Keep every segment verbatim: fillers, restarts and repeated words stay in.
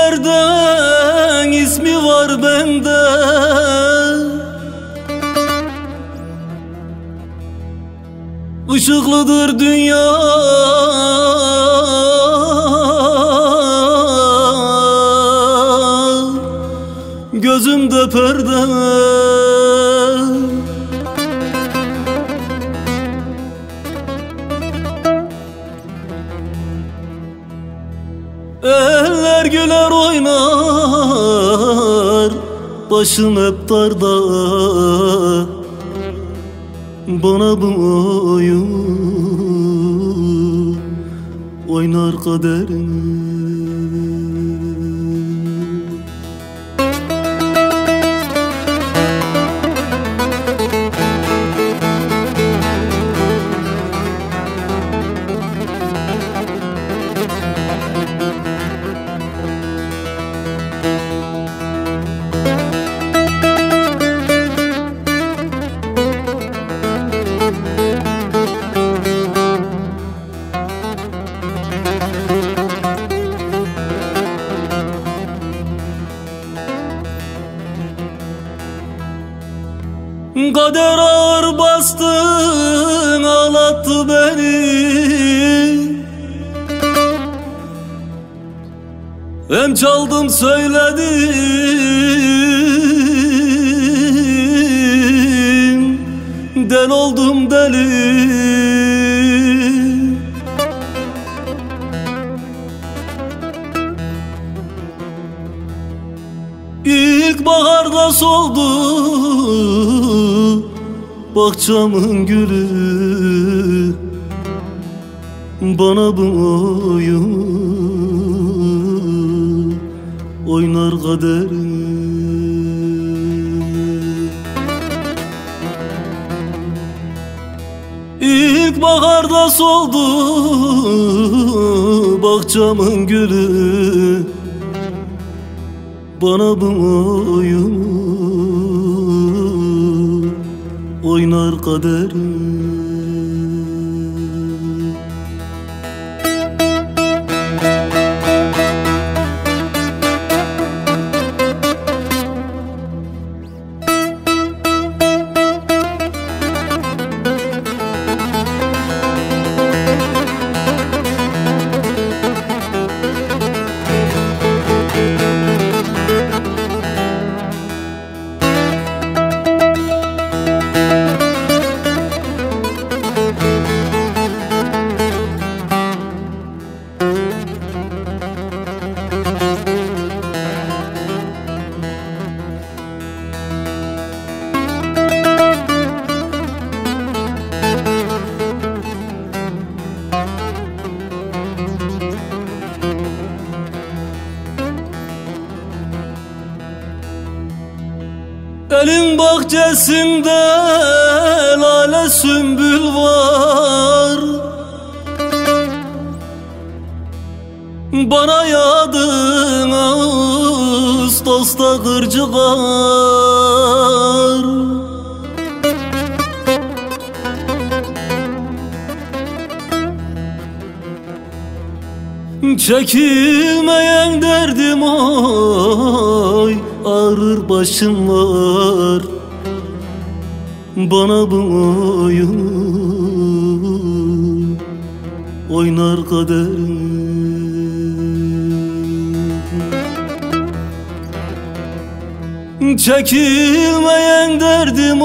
güllerden ismi var bende. Işıklıdır dünya, gözümde perde. Eller güler oynar, başım hep darda. Bana bu oyun oynar kaderim. Kader ağır bastı, ağlattı beni. Hem çaldım söyledim, del oldum deli. İlk baharda soldu bahçamın gülü. Bana bu oyun oynar kaderim. İlk baharda soldu bahçamın gülü. Bana bu oyun oynar kaderim. Elin bahçesinde lale sümbül var. Bana yağdın Ağustos'ta kırcı kar. Çekilmeyen derdim oy, ağrır başım var. Bana bu oyun oynar kaderim. Çekilmeyen derdim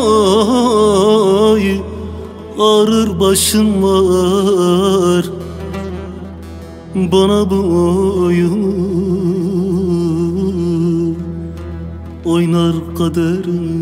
oy, ağrır başım var. Bana bu oyun oynar kaderim.